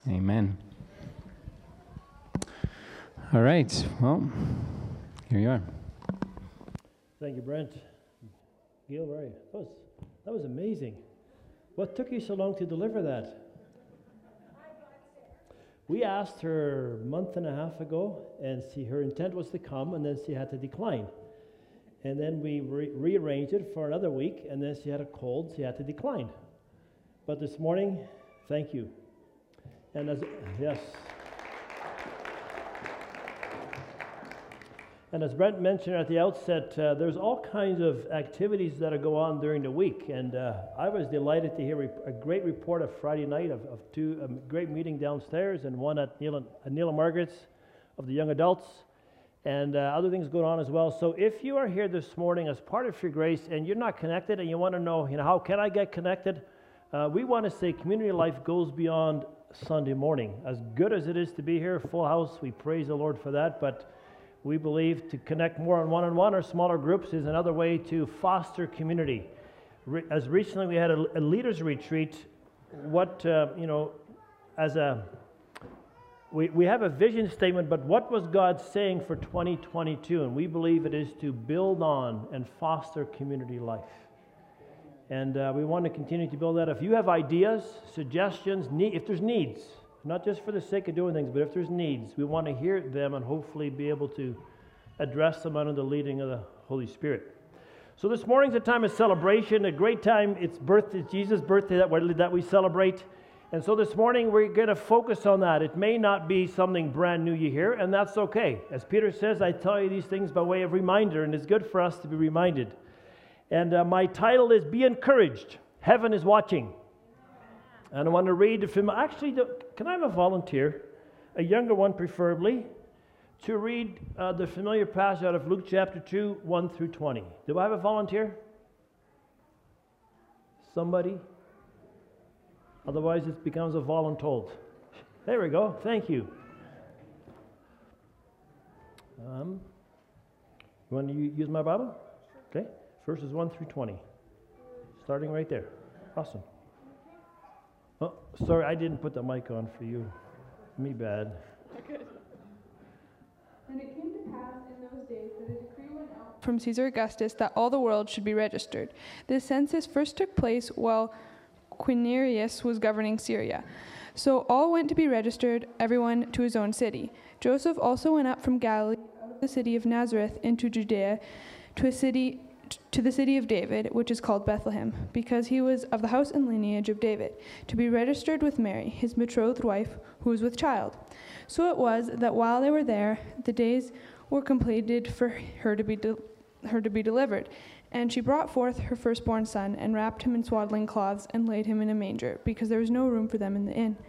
Amen. All right, well, here you are. Thank you, Brent. Gail, where are you? That was amazing. What took you so long to deliver that? We asked her a month and a half ago, and her intent was to come, and then she had to decline. And then we rearranged it for another week, and then she had a cold, she had to decline. But this morning, thank you. And yes. And as Brent mentioned at the outset, there's all kinds of activities that go on during the week. And I was delighted to hear a great report of Friday night of two great meeting downstairs and one at Neil and Margaret's of the young adults and other things going on as well. So if you are here this morning as part of your grace and you're not connected and you want to know, how can I get connected? We want to say community life goes beyond Sunday morning. As good as it is to be here, full house, we praise the Lord for that. But we believe to connect more on one-on-one or smaller groups is another way to foster community. As recently we had a leaders retreat, we have a vision statement, but what was God saying for 2022? And we believe it is to build on and foster community life. And we want to continue to build that. If you have ideas, suggestions, if there's needs, not just for the sake of doing things, but if there's needs, we want to hear them and hopefully be able to address them under the leading of the Holy Spirit. So this morning's a time of celebration, a great time. It's Jesus' birthday that we celebrate. And so this morning we're going to focus on that. It may not be something brand new you hear, and that's okay. As Peter says, I tell you these things by way of reminder, and it's good for us to be reminded. And my title is Be Encouraged. Heaven is Watching. And I want to read the film. Actually, can I have a volunteer, a younger one preferably, to read the familiar passage out of Luke chapter 2, 1 through 20. Do I have a volunteer? Somebody? Otherwise, it becomes a voluntold. There we go. Thank you. You want to use my Bible? Okay. Verses 1 through 20. Starting right there. Awesome. Oh, sorry, I didn't put the mic on for you. Me bad. Good. And it came to pass in those days that a decree went out from Caesar Augustus that all the world should be registered. This census first took place while Quirinius was governing Syria. So all went to be registered, everyone to his own city. Joseph also went up from Galilee, out of the city of Nazareth, into Judea, to the city of David, which is called Bethlehem, because he was of the house and lineage of David, to be registered with Mary, his betrothed wife, who was with child. So it was that while they were there, the days were completed for her to be delivered. And she brought forth her firstborn son, and wrapped him in swaddling cloths, and laid him in a manger, because there was no room for them in the inn.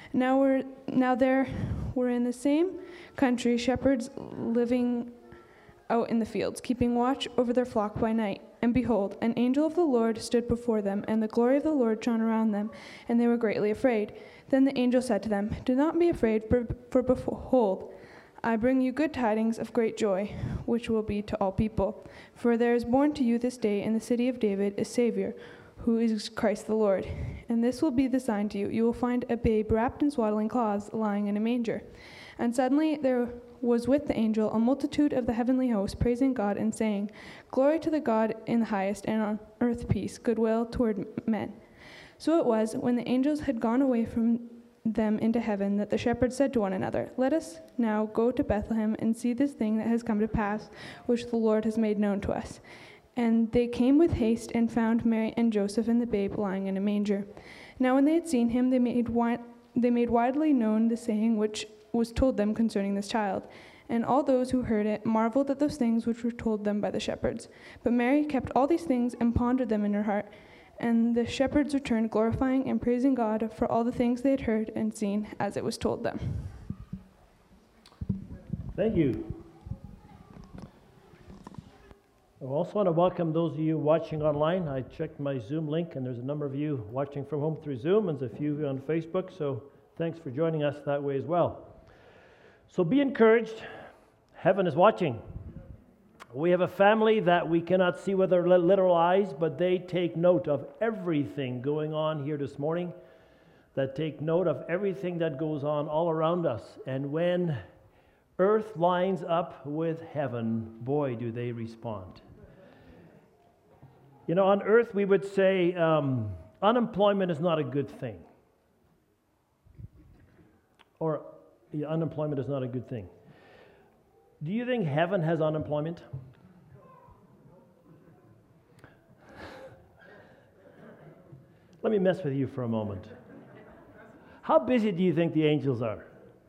Now there were in the same country shepherds living out in the fields, keeping watch over their flock by night. And behold, an angel of the Lord stood before them, and the glory of the Lord shone around them, and they were greatly afraid. Then the angel said to them, Do not be afraid, for behold, I bring you good tidings of great joy, which will be to all people. For there is born to you this day in the city of David a Savior, who is Christ the Lord. And this will be the sign to you. You will find a babe wrapped in swaddling cloths, lying in a manger. And suddenly there was with the angel a multitude of the heavenly host, praising God and saying, Glory to the God in the highest, and on earth peace, goodwill toward men. So it was, when the angels had gone away from them into heaven, that the shepherds said to one another, Let us now go to Bethlehem and see this thing that has come to pass, which the Lord has made known to us. And they came with haste and found Mary and Joseph and the babe lying in a manger. Now when they had seen him, they made widely known the saying which was told them concerning this child. And all those who heard it marveled at those things which were told them by the shepherds. But Mary kept all these things and pondered them in her heart. And the shepherds returned, glorifying and praising God for all the things they had heard and seen as it was told them. Thank you. I also want to welcome those of you watching online. I checked my Zoom link, and there's a number of you watching from home through Zoom, and there's a few on Facebook, so thanks for joining us that way as well. So be encouraged. Heaven is watching. We have a family that we cannot see with our literal eyes, but they take note of everything going on here this morning. that take note of everything that goes on all around us. And when earth lines up with heaven, boy, do they respond. You know, on earth we would say unemployment is not a good thing. Or unemployment is not a good thing. Do you think heaven has unemployment? Let me mess with you for a moment. How busy do you think the angels are?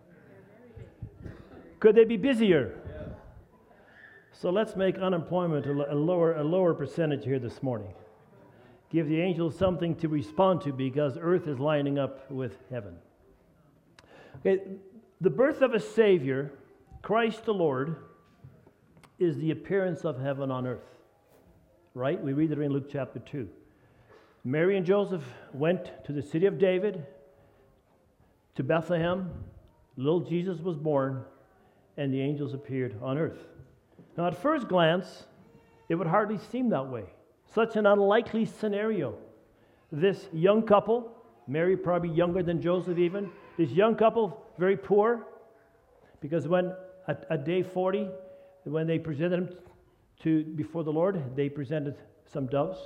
Could they be busier? So let's make unemployment a lower percentage here this morning. Give the angels something to respond to because earth is lining up with heaven. Okay, the birth of a Savior, Christ the Lord, is the appearance of heaven on earth. Right? We read it in Luke chapter 2. Mary and Joseph went to the city of David, to Bethlehem. Little Jesus was born, and the angels appeared on earth. Now, at first glance, it would hardly seem that way. Such an unlikely scenario. This young couple, Mary probably younger than Joseph even, this young couple, very poor, because when at day 40, when they presented him before the Lord, they presented some doves.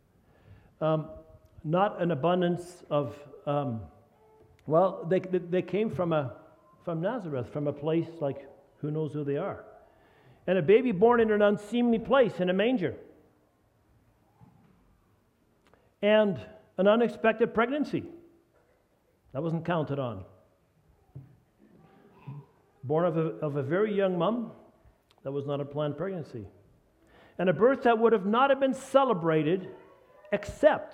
Not an abundance of, they came from Nazareth, from a place like who knows who they are. And a baby born in an unseemly place, in a manger. And an unexpected pregnancy. That wasn't counted on. Born of a very young mom, that was not a planned pregnancy. And a birth that would have not have been celebrated except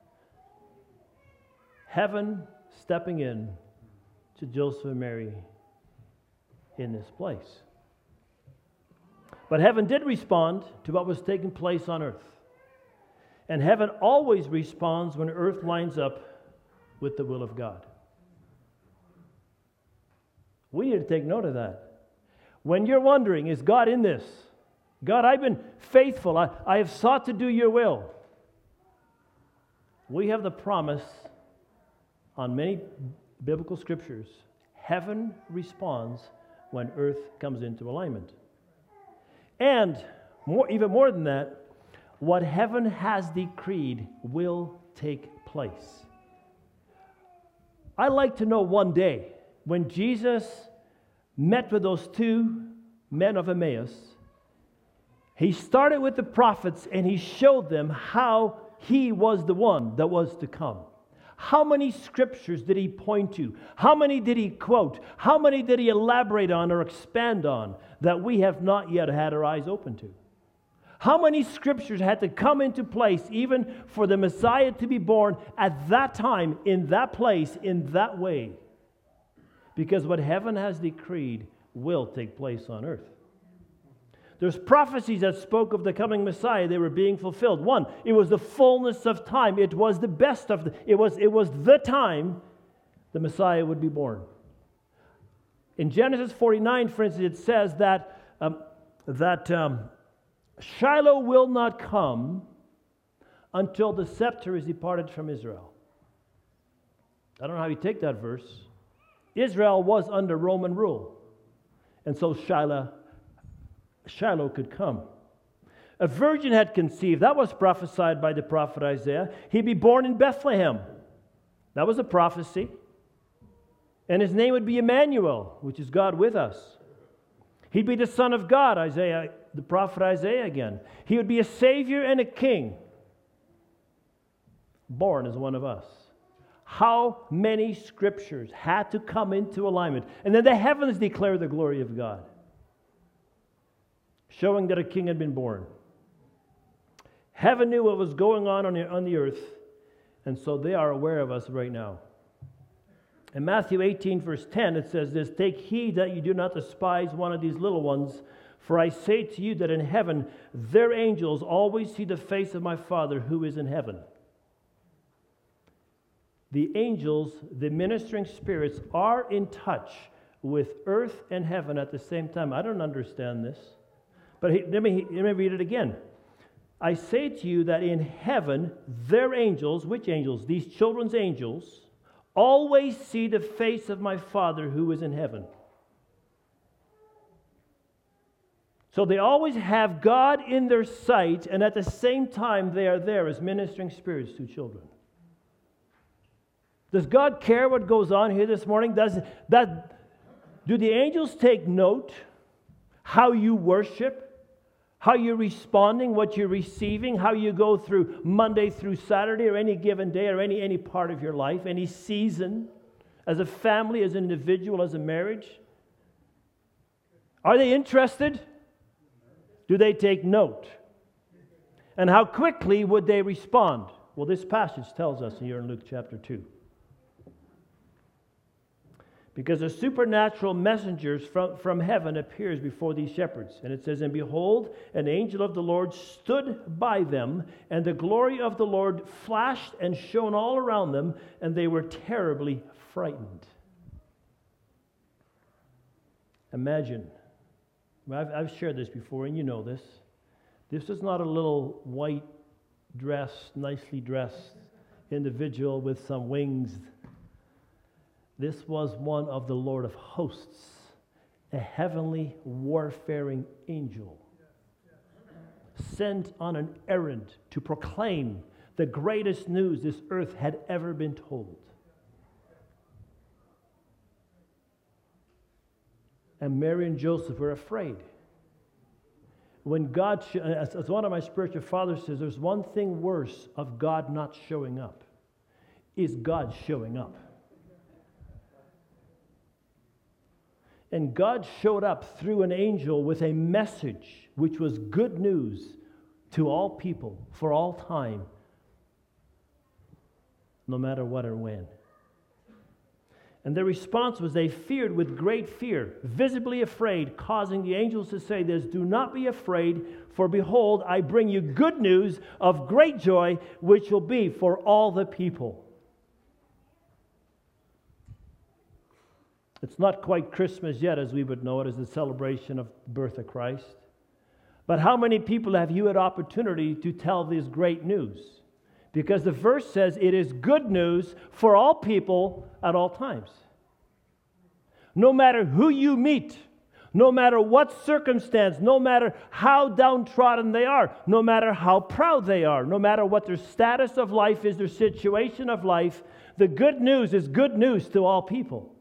heaven stepping in to Joseph and Mary in this place. But heaven did respond to what was taking place on earth. And heaven always responds when earth lines up with the will of God. We need to take note of that. When you're wondering, is God in this? God, I've been faithful. I have sought to do your will. We have the promise on many biblical scriptures. Heaven responds when earth comes into alignment. And even more than that, what heaven has decreed will take place. I like to know one day when Jesus met with those two men of Emmaus, he started with the prophets and he showed them how he was the one that was to come. How many scriptures did he point to? How many did he quote? How many did he elaborate on or expand on that we have not yet had our eyes open to? How many scriptures had to come into place even for the Messiah to be born at that time, in that place, in that way? Because what heaven has decreed will take place on earth. There's prophecies that spoke of the coming Messiah. They were being fulfilled. One, it was the fullness of time. It was the best of it was the time the Messiah would be born. In Genesis 49, for instance, it says that Shiloh will not come until the scepter is departed from Israel. I don't know how you take that verse. Israel was under Roman rule, and so Shiloh could come. A virgin had conceived. That was prophesied by the prophet Isaiah. He'd be born in Bethlehem. That was a prophecy. And his name would be Emmanuel, which is God with us. He'd be the Son of God, Isaiah, the prophet Isaiah again. He would be a Savior and a King, born as one of us. How many scriptures had to come into alignment? And then the heavens declare the glory of God, showing that a king had been born. Heaven knew what was going on the earth, and so they are aware of us right now. In Matthew 18, verse 10, it says this, "Take heed that you do not despise one of these little ones, for I say to you that in heaven their angels always see the face of my Father who is in heaven." The angels, the ministering spirits, are in touch with earth and heaven at the same time. I don't understand this. But let me read it again. I say to you that in heaven, their angels, which angels? These children's angels, always see the face of my Father who is in heaven. So they always have God in their sight, and at the same time they are there as ministering spirits to children. Does God care what goes on here this morning? Do the angels take note how you worship, how you're responding, what you're receiving, how you go through Monday through Saturday or any given day or any part of your life, any season, as a family, as an individual, as a marriage? Are they interested? Do they take note? And how quickly would they respond? Well, this passage tells us here in Luke chapter 2. Because a supernatural messenger from heaven appears before these shepherds. And it says, and behold, an angel of the Lord stood by them, and the glory of the Lord flashed and shone all around them, and they were terribly frightened. Imagine. I've shared this before, and you know this. This is not a little white dressed, nicely dressed individual with some wings. This was one of the Lord of hosts, a heavenly warfaring angel, sent on an errand to proclaim the greatest news this earth had ever been told. And Mary and Joseph were afraid. When God, as one of my spiritual fathers says, there's one thing worse of God not showing up, is God showing up. And God showed up through an angel with a message which was good news to all people for all time, no matter what or when. And their response was they feared with great fear, visibly afraid, causing the angels to say this, do not be afraid, for behold, I bring you good news of great joy, which will be for all the people. It's not quite Christmas yet as we would know it, as the celebration of the birth of Christ. But how many people have you had opportunity to tell this great news? Because the verse says it is good news for all people at all times. No matter who you meet, no matter what circumstance, no matter how downtrodden they are, no matter how proud they are, no matter what their status of life is, their situation of life, the good news is good news to all people.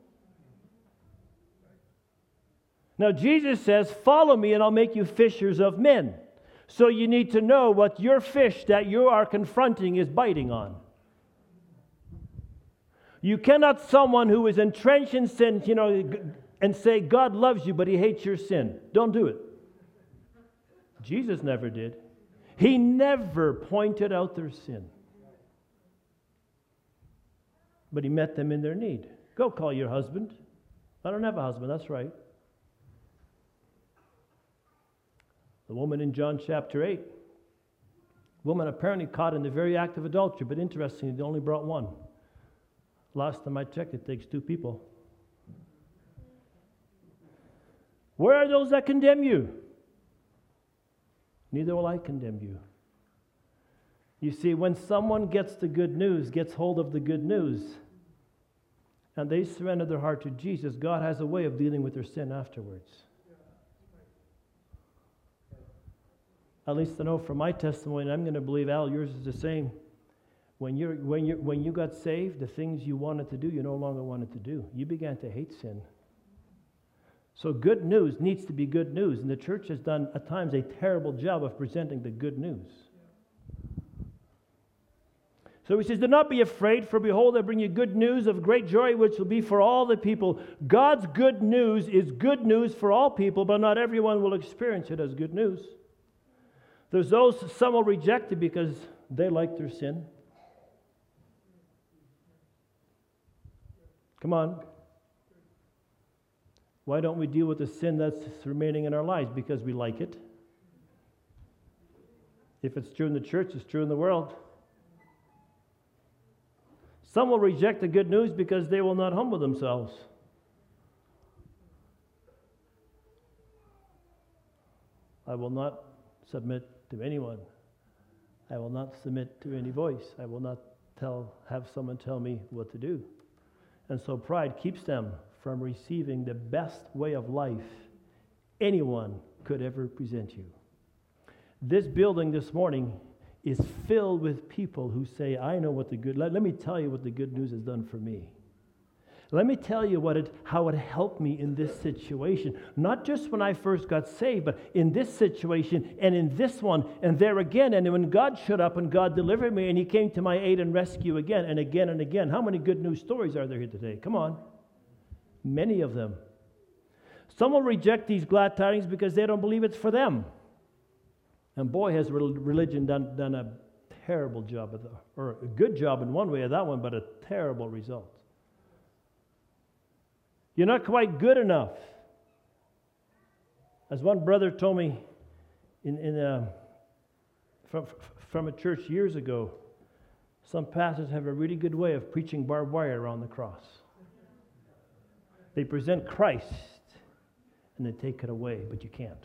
Now, Jesus says, follow me and I'll make you fishers of men. So you need to know what your fish that you are confronting is biting on. You cannot someone who is entrenched in sin, and say God loves you, but he hates your sin. Don't do it. Jesus never did. He never pointed out their sin. But he met them in their need. Go call your husband. I don't have a husband, that's right. The woman in John chapter 8. Woman apparently caught in the very act of adultery, but interestingly, they only brought one. Last time I checked, it takes two people. Where are those that condemn you? Neither will I condemn you. You see, when someone gets the good news, gets hold of the good news, and they surrender their heart to Jesus, God has a way of dealing with their sin afterwards. At least I know from my testimony, and I'm going to believe, Al, yours is the same. When you got saved, the things you wanted to do, you no longer wanted to do. You began to hate sin. So good news needs to be good news, and the church has done at times a terrible job of presenting the good news. So he says, do not be afraid, for behold, I bring you good news of great joy, which will be for all the people. God's good news is good news for all people, but not everyone will experience it as good news. There's those, some will reject it because they like their sin. Come on. Why don't we deal with the sin that's remaining in our lives? Because we like it. If it's true in the church, it's true in the world. Some will reject the good news because they will not humble themselves. I will not submit to anyone. I will not submit to any voice. I will not have someone tell me what to do. And so pride keeps them from receiving the best way of life anyone could ever present you. This building this morning is filled with people who say, I know what let me tell you what the good news has done for me. Let me tell you how it helped me in this situation. Not just when I first got saved, but in this situation and in this one and there again. And when God showed up and God delivered me and He came to my aid and rescue again and again and again. How many good news stories are there here today? Come on. Many of them. Some will reject these glad tidings because they don't believe it's for them. And boy, has religion done a terrible job, or a good job in one way of that one, but a terrible result. You're not quite good enough. As one brother told me from a church years ago, some pastors have a really good way of preaching barbed wire around the cross. They present Christ and they take it away, but you can't.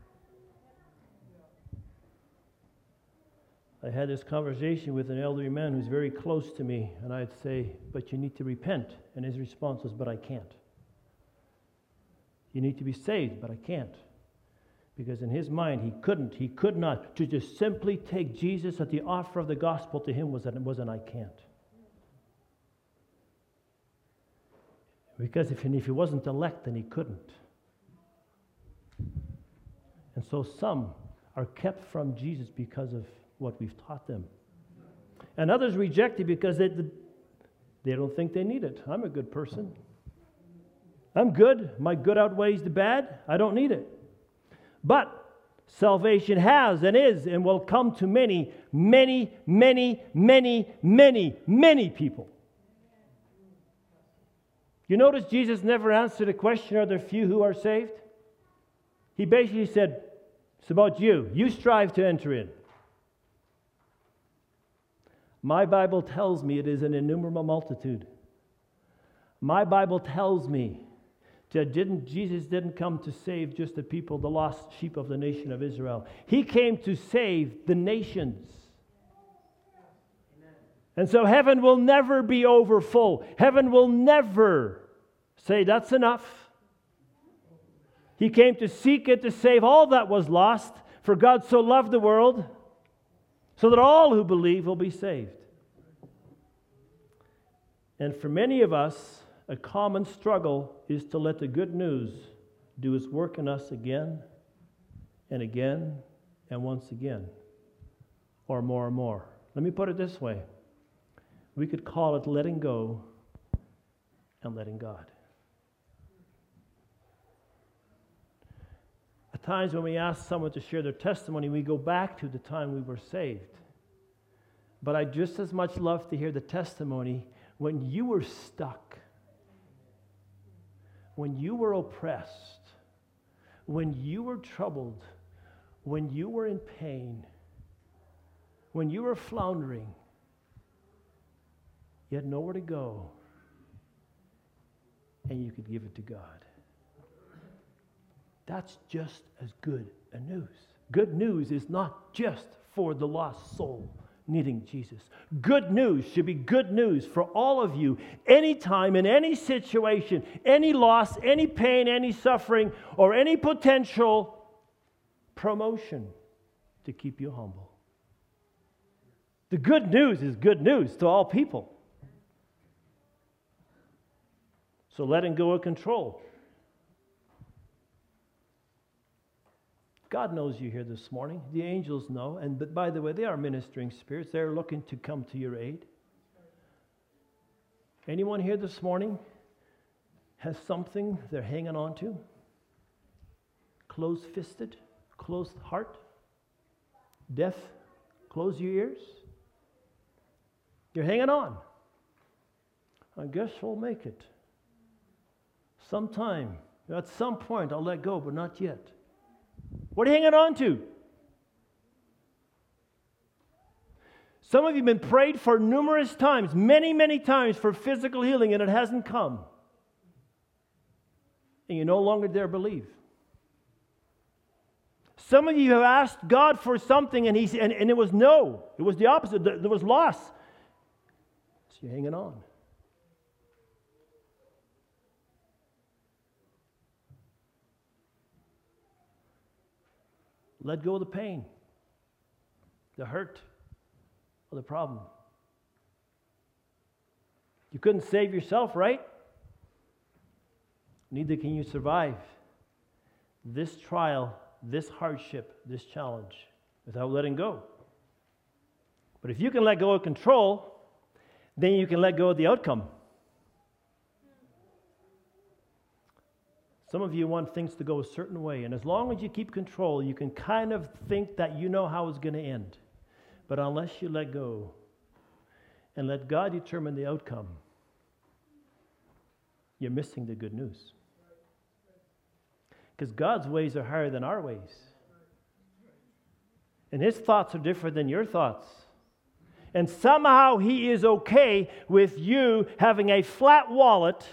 I had this conversation with an elderly man who's very close to me, and I'd say, but you need to repent. And his response was, but I can't. You need to be saved, but I can't. Because in his mind, he could not. To just simply take Jesus at the offer of the gospel to him was an I can't. Because if he wasn't elect, then he couldn't. And so some are kept from Jesus because of what we've taught them. And others reject it because they don't think they need it. I'm a good person. I'm good. My good outweighs the bad. I don't need it. But salvation has and is and will come to many, many, many, many, many, many people. You notice Jesus never answered the question, are there few who are saved? He basically said, it's about you. You strive to enter in. My Bible tells me it is an innumerable multitude. My Bible tells me that Jesus didn't come to save just the people, the lost sheep of the nation of Israel. He came to save the nations. And so heaven will never be over full. Heaven will never say, that's enough. He came to seek it, to save all that was lost. For God so loved the world, so that all who believe will be saved. And for many of us, a common struggle is to let the good news do its work in us again and again and once again, or more and more. Let me put it this way. We could call it letting go and letting God. At times when we ask someone to share their testimony, we go back to the time we were saved. But I'd just as much love to hear the testimony when you were stuck, when you were oppressed, when you were troubled, when you were in pain, when you were floundering, you had nowhere to go, and you could give it to God. That's just as good a news. Good news is not just for the lost soul needing Jesus. Good news should be good news for all of you, anytime, in any situation, any loss, any pain, any suffering, or any potential promotion to keep you humble. The good news is good news to all people. So letting go of control. God knows you here this morning. The angels know. And by the way, they are ministering spirits. They're looking to come to your aid. Anyone here this morning has something they're hanging on to? Closed-fisted? Closed heart? Deaf? Close your ears? You're hanging on. I guess we'll make it. Sometime, at some point, I'll let go, but not yet. What are you hanging on to? Some of you have been prayed for numerous times, many, many times for physical healing, and it hasn't come. And you no longer dare believe. Some of you have asked God for something, and it was no. It was the opposite. There was loss. So you're hanging on. Let go of the pain, the hurt, or the problem. You couldn't save yourself, right? Neither can you survive this trial, this hardship, this challenge without letting go. But if you can let go of control, then you can let go of the outcome. Some of you want things to go a certain way, and as long as you keep control, you can kind of think that you know how it's going to end. But unless you let go and let God determine the outcome, you're missing the good news. Because God's ways are higher than our ways. And His thoughts are different than your thoughts. And somehow He is okay with you having a flat wallet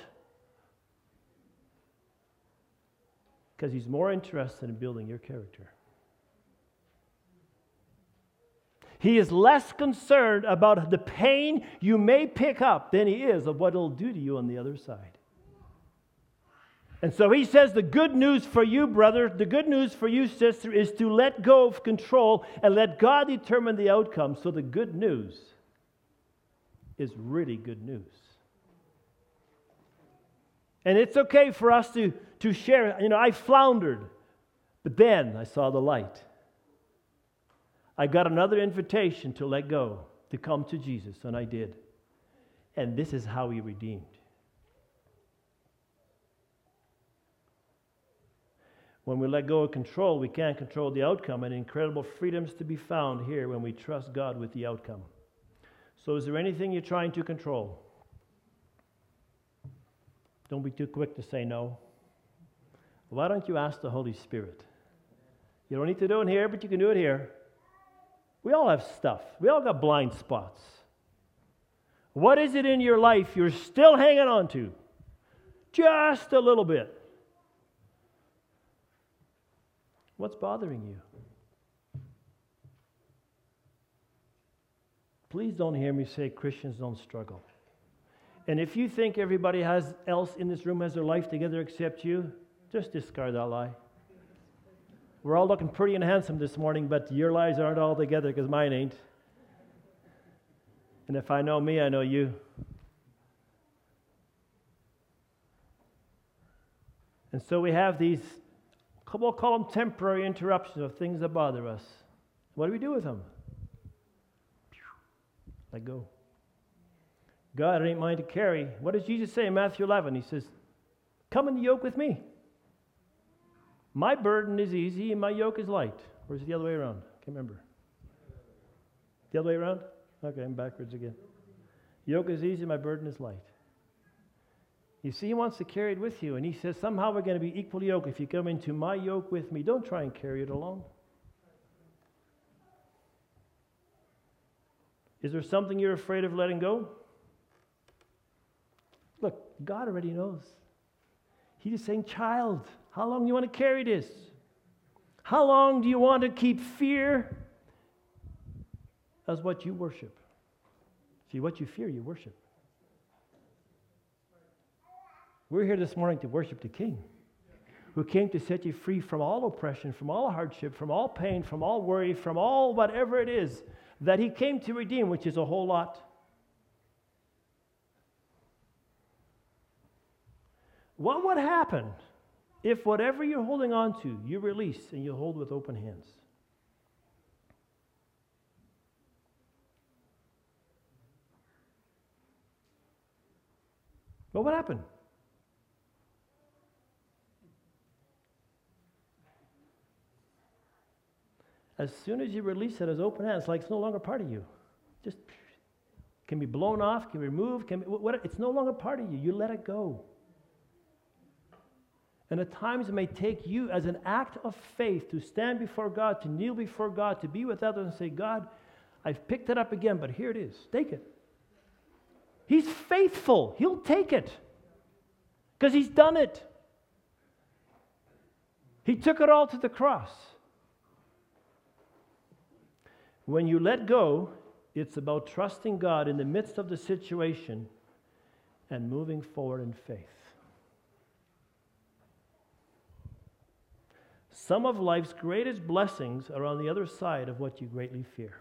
because He's more interested in building your character. He is less concerned about the pain you may pick up than He is of what it'll do to you on the other side. And so He says the good news for you, brother, the good news for you, sister, is to let go of control and let God determine the outcome. So the good news is really good news. And it's okay for us to share. I floundered, but then I saw the light. I got another invitation to let go, to come to Jesus, and I did. And this is how He redeemed. When we let go of control, we can't control the outcome, and incredible freedoms to be found here when we trust God with the outcome. So is there anything you're trying to control? Don't be too quick to say no. Why don't you ask the Holy Spirit? You don't need to do it here, but you can do it here. We all have stuff. We all got blind spots. What is it in your life you're still hanging on to? Just a little bit. What's bothering you? Please don't hear me say Christians don't struggle. And if you think everybody else in this room has their life together except you, just discard that lie. We're all looking pretty and handsome this morning, but your lives aren't all together because mine ain't. And if I know me, I know you. And so we have these, we'll call them temporary interruptions of things that bother us. What do we do with them? Let go. God, it ain't mine to carry. What does Jesus say in Matthew 11? He says, come and yoke with me. My burden is easy and my yoke is light. Or is it the other way around? Can't remember. The other way around? Okay, I'm backwards again. Yoke is easy, my burden is light. You see, He wants to carry it with you. And He says, somehow we're going to be equally yoked if you come into my yoke with me. Don't try and carry it alone. Is there something you're afraid of letting go? Look, God already knows. He's just saying, child, how long do you want to carry this? How long do you want to keep fear as what you worship? See, what you fear, you worship. We're here this morning to worship the King, who came to set you free from all oppression, from all hardship, from all pain, from all worry, from all whatever it is that He came to redeem, which is a whole lot. What would happen if whatever you're holding on to, you release and you hold with open hands? What would happen? As soon as you release it as open hands, it's like it's no longer part of you. Just can be blown off, can be removed, it's no longer part of you. You let it go. And at times it may take you as an act of faith to stand before God, to kneel before God, to be with others and say, God, I've picked it up again, but here it is. Take it. He's faithful. He'll take it because He's done it. He took it all to the cross. When you let go, it's about trusting God in the midst of the situation and moving forward in faith. Some of life's greatest blessings are on the other side of what you greatly fear.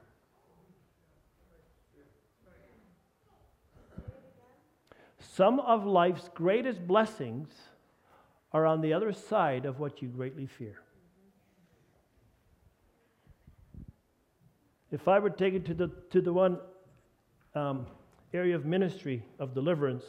Some of life's greatest blessings are on the other side of what you greatly fear. If I were to take it to the one area of ministry of deliverance,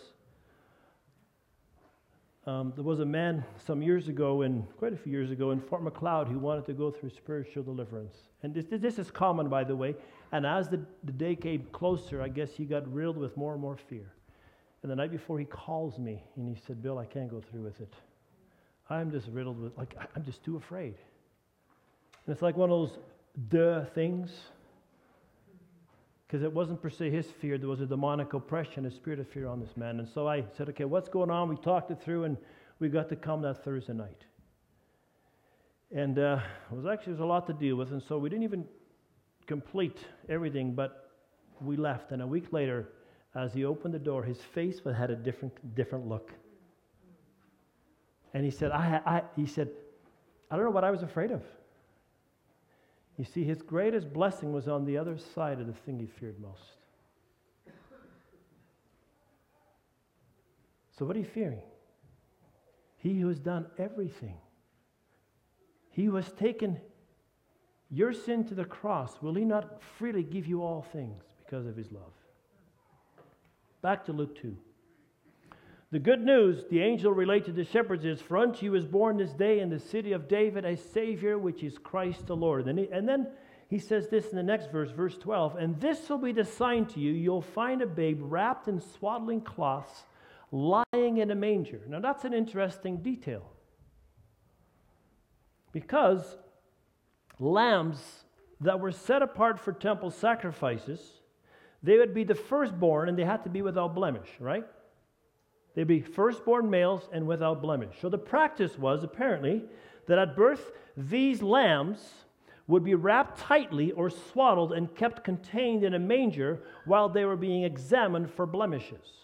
there was a man some years ago, quite a few years ago, in Fort Macleod who wanted to go through spiritual deliverance. And this is common, by the way. And as the day came closer, I guess he got riddled with more and more fear. And the night before, he calls me and he said, "Bill, I can't go through with it. I'm just riddled with, I'm just too afraid." And it's like one of those things. Because it wasn't per se his fear, there was a demonic oppression, a spirit of fear on this man. And so I said, "Okay, what's going on?" We talked it through, and we got to come that Thursday night. And it was a lot to deal with, and so we didn't even complete everything, but we left. And a week later, as he opened the door, his face had a different look. And he said, I don't know what I was afraid of. You see, his greatest blessing was on the other side of the thing he feared most. So what are you fearing? He who has done everything. He who has taken your sin to the cross, will he not freely give you all things because of his love? Back to Luke 2. The good news the angel related to the shepherds is, "For unto you is born this day in the city of David a Savior, which is Christ the Lord." And then he says this in the next verse, verse 12, "And this will be the sign to you, you'll find a babe wrapped in swaddling cloths, lying in a manger." Now that's an interesting detail. Because lambs that were set apart for temple sacrifices, they would be the firstborn and they had to be without blemish, right? They'd be firstborn males and without blemish. So the practice was, apparently, that at birth, these lambs would be wrapped tightly or swaddled and kept contained in a manger while they were being examined for blemishes.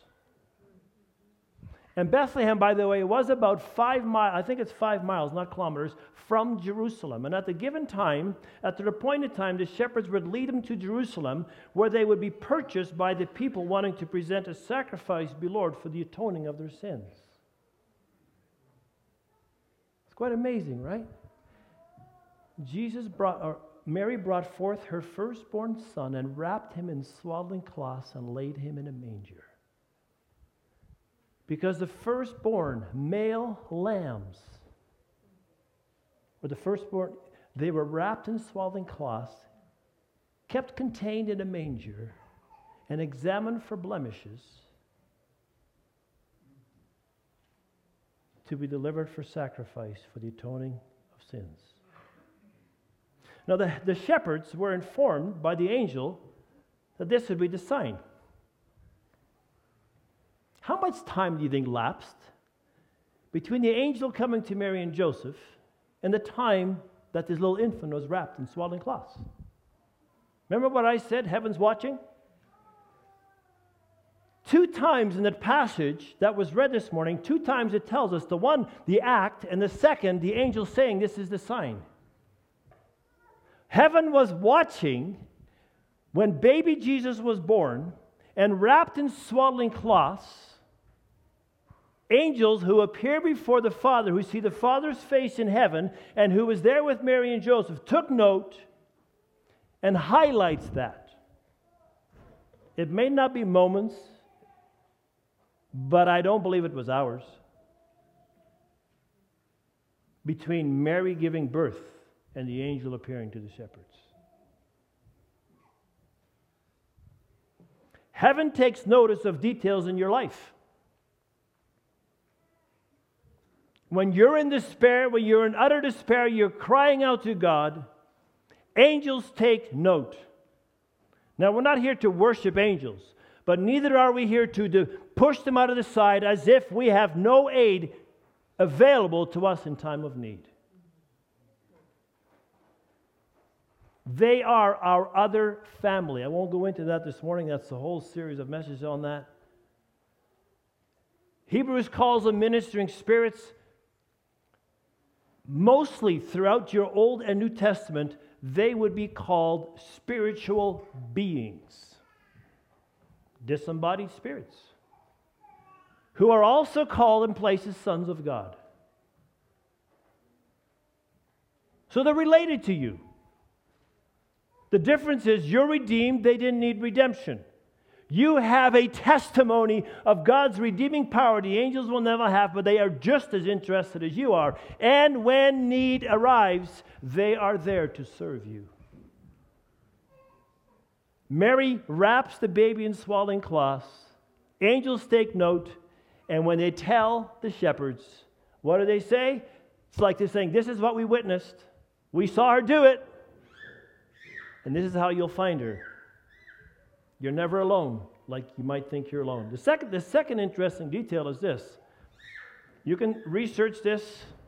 And Bethlehem, by the way, was about 5 miles, I think it's 5 miles, not kilometers, from Jerusalem. And at the given time, at the appointed time, the shepherds would lead them to Jerusalem, where they would be purchased by the people wanting to present a sacrifice to the Lord for the atoning of their sins. It's quite amazing, right? Mary brought forth her firstborn son and wrapped him in swaddling cloths and laid him in a manger. Because the firstborn male lambs were the firstborn, they were wrapped in swaddling cloths, kept contained in a manger, and examined for blemishes to be delivered for sacrifice for the atoning of sins. Now the shepherds were informed by the angel that this would be the sign. How much time do you think lapsed between the angel coming to Mary and Joseph and the time that this little infant was wrapped in swaddling cloths? Remember what I said, heaven's watching? 2 times in that passage that was read this morning, 2 times it tells us, the one, the act, and the second, the angel saying this is the sign. Heaven was watching when baby Jesus was born and wrapped in swaddling cloths. Angels who appear before the Father, who see the Father's face in heaven, and who was there with Mary and Joseph, took note and highlights that. It may not be moments, but I don't believe it was hours, between Mary giving birth and the angel appearing to the shepherds. Heaven takes notice of details in your life. When you're in despair, when you're in utter despair, you're crying out to God, angels take note. Now, we're not here to worship angels, but neither are we here to push them out of the side as if we have no aid available to us in time of need. They are our other family. I won't go into that this morning. That's the whole series of messages on that. Hebrews calls them ministering spirits. mostly throughout your Old and New Testament, they would be called spiritual beings, disembodied spirits, who are also called in places sons of God. So they're related to you. The difference is you're redeemed, they didn't need redemption. You have a testimony of God's redeeming power the angels will never have, but they are just as interested as you are. And when need arrives, they are there to serve you. Mary wraps the baby in swaddling cloths. Angels take note, and when they tell the shepherds, what do they say? It's like they're saying, this is what we witnessed. We saw her do it. And this is how you'll find her. You're never alone, like you might think you're alone. The second interesting detail is this. You can research this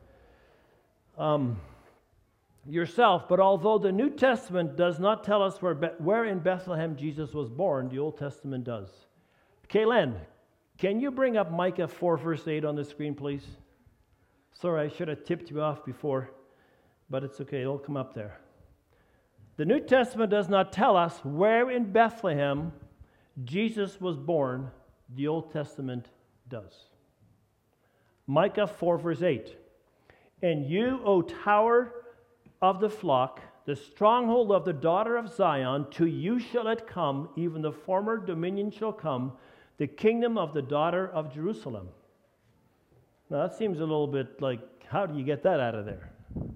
yourself, but although the New Testament does not tell us where in Bethlehem Jesus was born, the Old Testament does. Kaylen, can you bring up Micah 4, verse 8 on the screen, please? Sorry, I should have tipped you off before, but it's okay. It'll come up there. The New Testament does not tell us where in Bethlehem Jesus was born. The Old Testament does. Micah 4, verse 8. And you, O tower of the flock, the stronghold of the daughter of Zion, to you shall it come, even the former dominion shall come, the kingdom of the daughter of Jerusalem. Now that seems a little bit like, how do you get that out of there?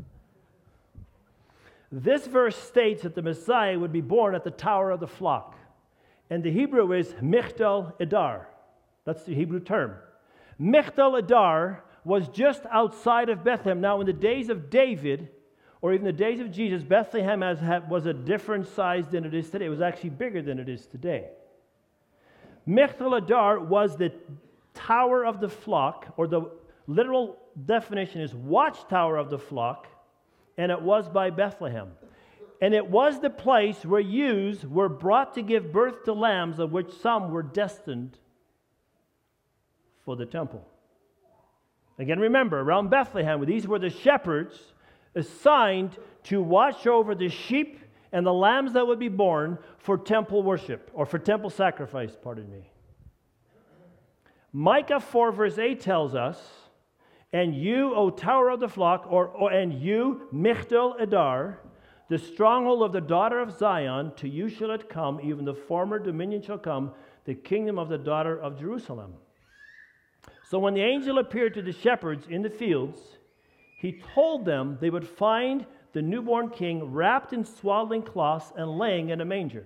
This verse states that the Messiah would be born at the tower of the flock. And the Hebrew is Migdal Edar. That's the Hebrew term. Migdal Edar was just outside of Bethlehem. Now, in the days of David, or even the days of Jesus, Bethlehem was a different size than it is today. It was actually bigger than it is today. Migdal Edar was the tower of the flock, or the literal definition is watchtower of the flock, and it was by Bethlehem. And it was the place where ewes were brought to give birth to lambs, of which some were destined for the temple. Again, remember, around Bethlehem, these were the shepherds assigned to watch over the sheep and the lambs that would be born for temple worship, or for temple sacrifice, pardon me. Micah 4, verse 8 tells us, and you, O tower of the flock, and you, Migdal Edar, the stronghold of the daughter of Zion, to you shall it come, even the former dominion shall come, the kingdom of the daughter of Jerusalem. So when the angel appeared to the shepherds in the fields, he told them they would find the newborn king wrapped in swaddling cloths and laying in a manger.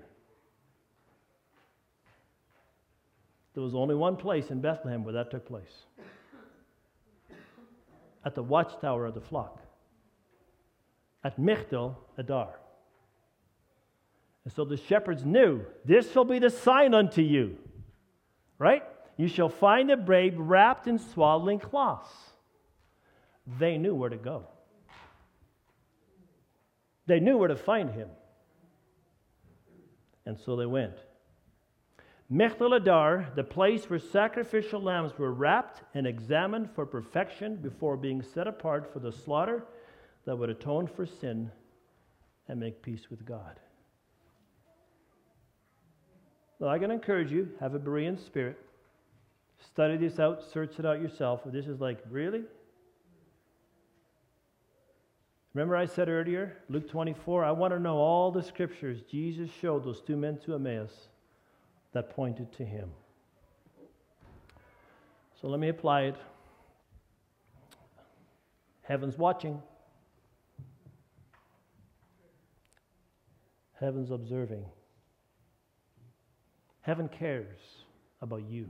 There was only one place in Bethlehem where that took place. At the watchtower of the flock, at Migdal Edar. And so the shepherds knew, this shall be the sign unto you, right? You shall find the babe wrapped in swaddling cloths. They knew where to go. They knew where to find him. And so they went. Migdal Edar, the place where sacrificial lambs were wrapped and examined for perfection before being set apart for the slaughter that would atone for sin and make peace with God. Well, I can encourage you, have a Berean spirit. Study this out, search it out yourself. If this is like, really? Remember I said earlier, Luke 24, I want to know all the scriptures Jesus showed those two men to Emmaus that pointed to him. So let me apply it. Heaven's watching. Heaven's observing. Heaven cares about you.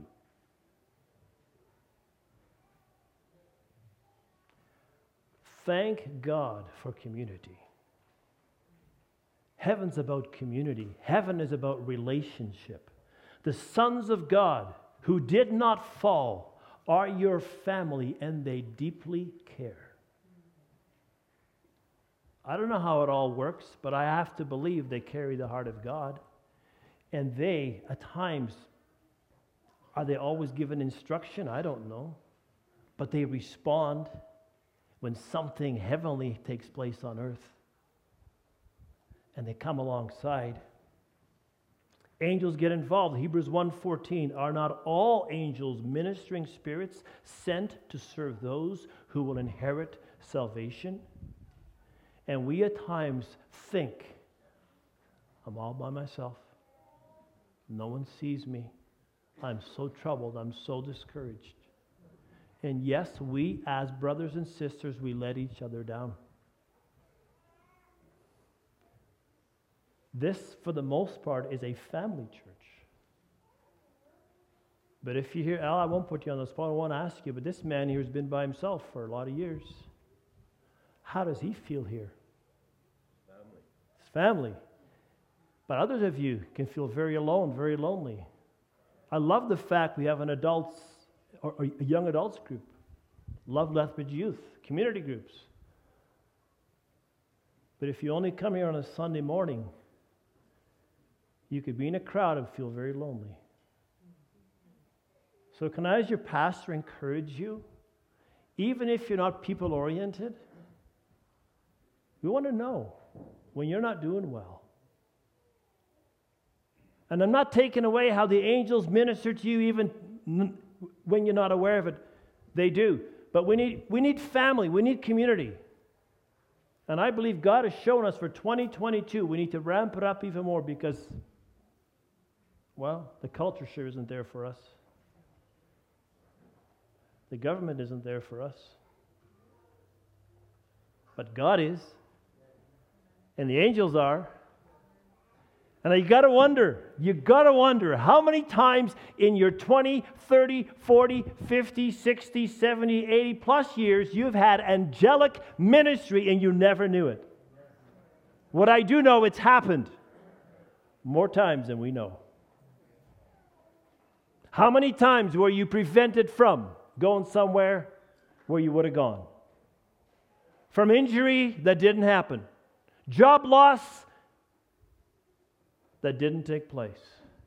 Thank God for community. Heaven's about community. Heaven is about relationship. The sons of God who did not fall are your family, and they deeply care. I don't know how it all works, but I have to believe they carry the heart of God. And they, at times, are they always given instruction? I don't know. But they respond. when something heavenly takes place on earth. And they come alongside. Angels get involved. Hebrews 1:14, are not all angels ministering spirits sent to serve those who will inherit salvation? And we at times think, I'm all by myself. No one sees me. I'm so troubled. I'm so discouraged. And yes, we as brothers and sisters, we let each other down. This, for the most part, is a family church. But if you hear, Al, I won't put you on the spot, I won't ask you, but this man here has been by himself for a lot of years. How does he feel here? Family. It's family. But others of you can feel very alone, very lonely. I love the fact we have an adults, or a young adults group. Love Lethbridge Youth, community groups. But if you only come here on a Sunday morning, you could be in a crowd and feel very lonely. So can I, as your pastor, encourage you, even if you're not people-oriented, we want to know when you're not doing well. And I'm not taking away how the angels minister to you even when you're not aware of it. They do. But we need family. We need community. And I believe God has shown us for 2022, we need to ramp it up even more because, well, the culture sure isn't there for us. The government isn't there for us. But God is. And the angels are. And you got to wonder how many times in your 20, 30, 40, 50, 60, 70, 80 plus years you've had angelic ministry and you never knew it. What I do know, it's happened more times than we know. How many times were you prevented from going somewhere where you would have gone? From injury that didn't happen. Job loss that didn't take place.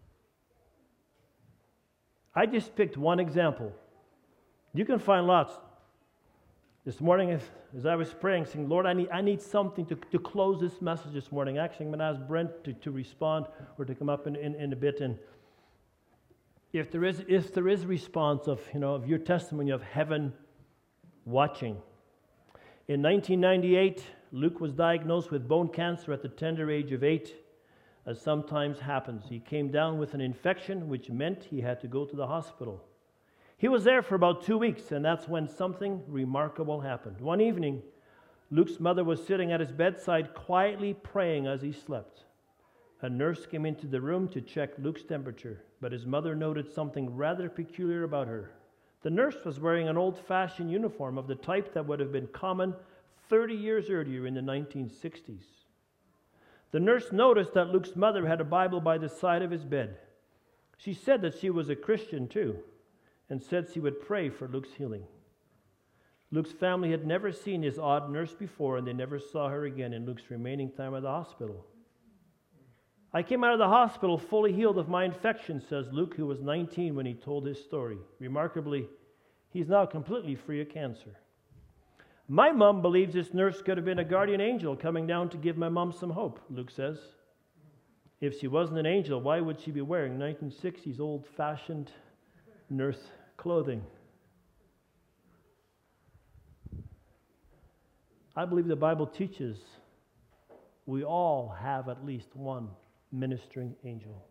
I just picked one example. You can find lots. This morning, as I was praying, saying, Lord, I need something to close this message this morning. Actually, I'm going to ask Brent to respond or to come up in a bit. And if there is response of your testimony of heaven watching. In 1998, Luke was diagnosed with bone cancer at the tender age of 8. As sometimes happens, he came down with an infection, which meant he had to go to the hospital. He was there for about 2 weeks, and that's when something remarkable happened. One evening, Luke's mother was sitting at his bedside quietly praying as he slept. A nurse came into the room to check Luke's temperature, but his mother noted something rather peculiar about her. The nurse was wearing an old-fashioned uniform of the type that would have been common 30 years earlier in the 1960s. The nurse noticed that Luke's mother had a Bible by the side of his bed. She said that she was a Christian too, and said she would pray for Luke's healing. Luke's family had never seen his odd nurse before, and they never saw her again in Luke's remaining time at the hospital. I came out of the hospital fully healed of my infection, says Luke, who was 19 when he told his story. Remarkably, he's now completely free of cancer. My mom believes this nurse could have been a guardian angel coming down to give my mom some hope, Luke says. If she wasn't an angel, why would she be wearing 1960s old-fashioned nurse clothing? I believe the Bible teaches we all have at least one ministering angel.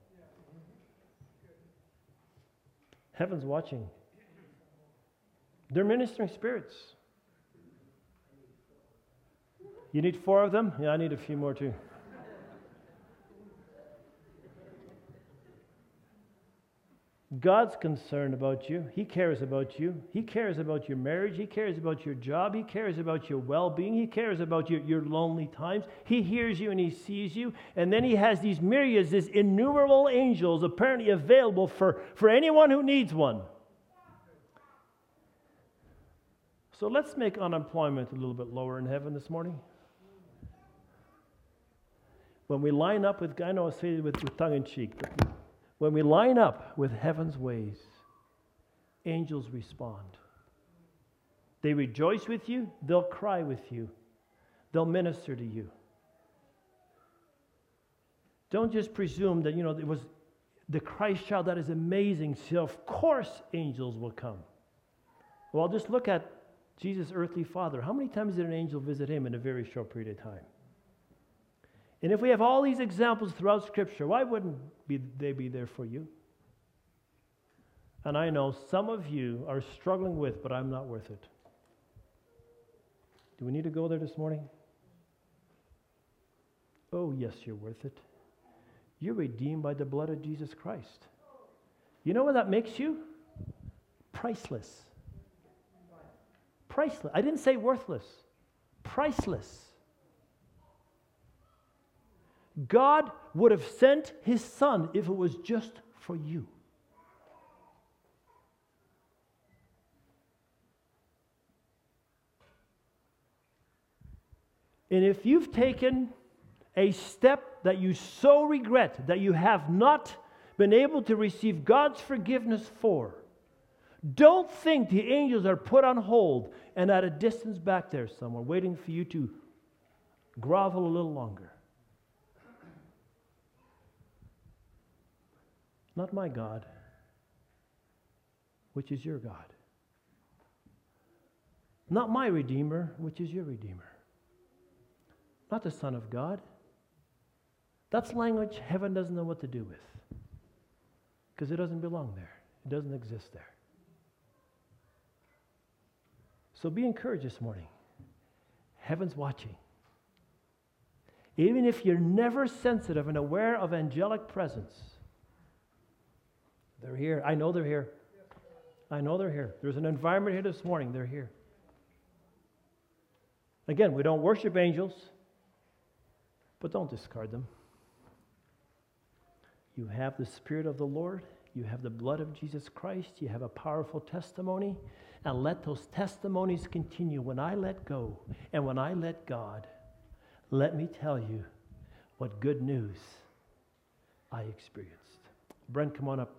Heaven's watching. They're ministering spirits. You need 4 of them? Yeah, I need a few more too. God's concerned about you. He cares about you. He cares about your marriage. He cares about your job. He cares about your well-being. He cares about your lonely times. He hears you and He sees you. And then He has these myriads, these innumerable angels apparently available for anyone who needs one. So let's make unemployment a little bit lower in heaven this morning. When we line up with, I know I say it with tongue-in-cheek, but when we line up with heaven's ways, angels respond. They rejoice with you. They'll cry with you. They'll minister to you. Don't just presume that, it was the Christ child. That is amazing. So of course angels will come. Well, just look at Jesus' earthly father. How many times did an angel visit him in a very short period of time? And if we have all these examples throughout Scripture, why wouldn't they be there for you? And I know some of you are struggling with, but I'm not worth it. Do we need to go there this morning? Oh, yes, you're worth it. You're redeemed by the blood of Jesus Christ. You know what that makes you? Priceless. Priceless. I didn't say worthless. Priceless. God would have sent His Son if it was just for you. And if you've taken a step that you so regret that you have not been able to receive God's forgiveness for, don't think the angels are put on hold and at a distance back there somewhere waiting for you to grovel a little longer. Not my God, which is your God. Not my Redeemer, which is your Redeemer. Not the Son of God. That's language heaven doesn't know what to do with. Because it doesn't belong there. It doesn't exist there. So be encouraged this morning. Heaven's watching. Even if you're never sensitive and aware of angelic presence, they're here. I know they're here. I know they're here. There's an environment here this morning. They're here. Again, we don't worship angels, but don't discard them. You have the Spirit of the Lord. You have the blood of Jesus Christ. You have a powerful testimony. And let those testimonies continue. When I let go and when I let God, let me tell you what good news I experienced. Brent, come on up.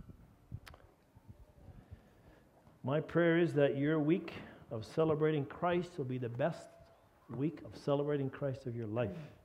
My prayer is that your week of celebrating Christ will be the best week of celebrating Christ of your life.